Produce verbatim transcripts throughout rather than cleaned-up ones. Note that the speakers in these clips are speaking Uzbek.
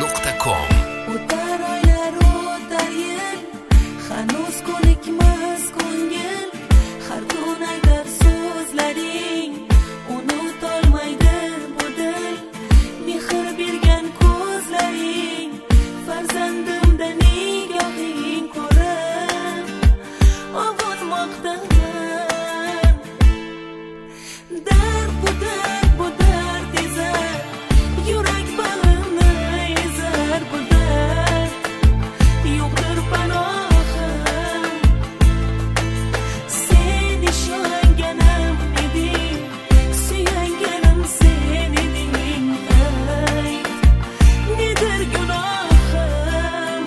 nuqta com. O'tar oylar o'tar yil, hanuz ko'nikmas ko'ngil, har kun aytar so'zlaring, unutolmaydi bu dil, mehr bergan ko'zlaring, farzandimda nigohing ko'rib, ovunmoqdaman. Dard bu dard bu dard ezar, yurak bag'rimni ezar bu dard, yo'qdir panohim. Sen ishonganim eding, suyanganim sen eding, ayt, nedir gunohim?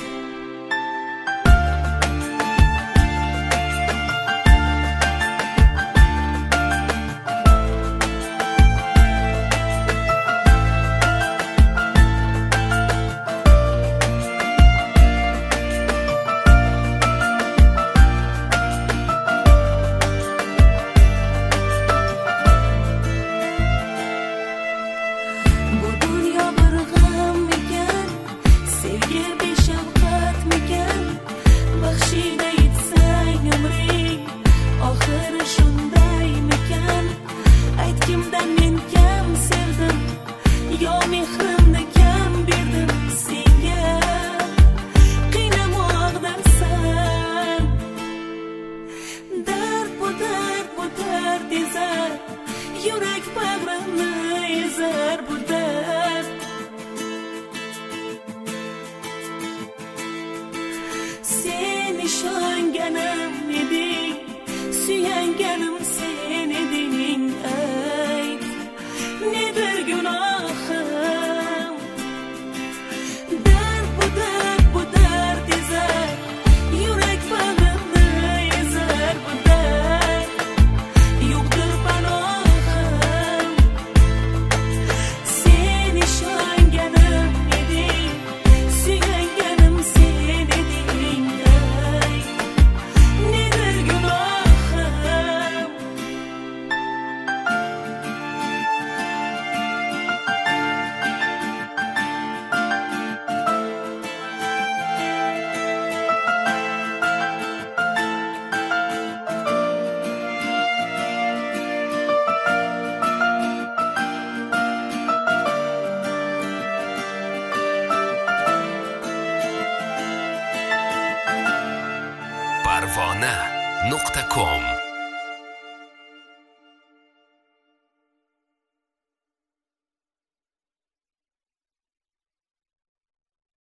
Bu dunyo bir g'am ekan, sevgi beshafqat mekan, baxshida yetsang umring, oxiri shunday mekan. Ayt, kimdan men kam sevdim, yo mehrimni kam berdim senga, qiynamoqdasan. Dard bu dard bu dard ezar, yurak bag'rimni ezar bu dard. Sen ishonganim eding, suyanganim sen eding, ayt, nedir gunohim? Dard bu dard bu dard ezar, yurak bag'rimni ezar bu dard, yo'qdir panohim. Sen ishonganim eding, suyanganim sen eding, ayt, nedir gunohim? parvona nuqta com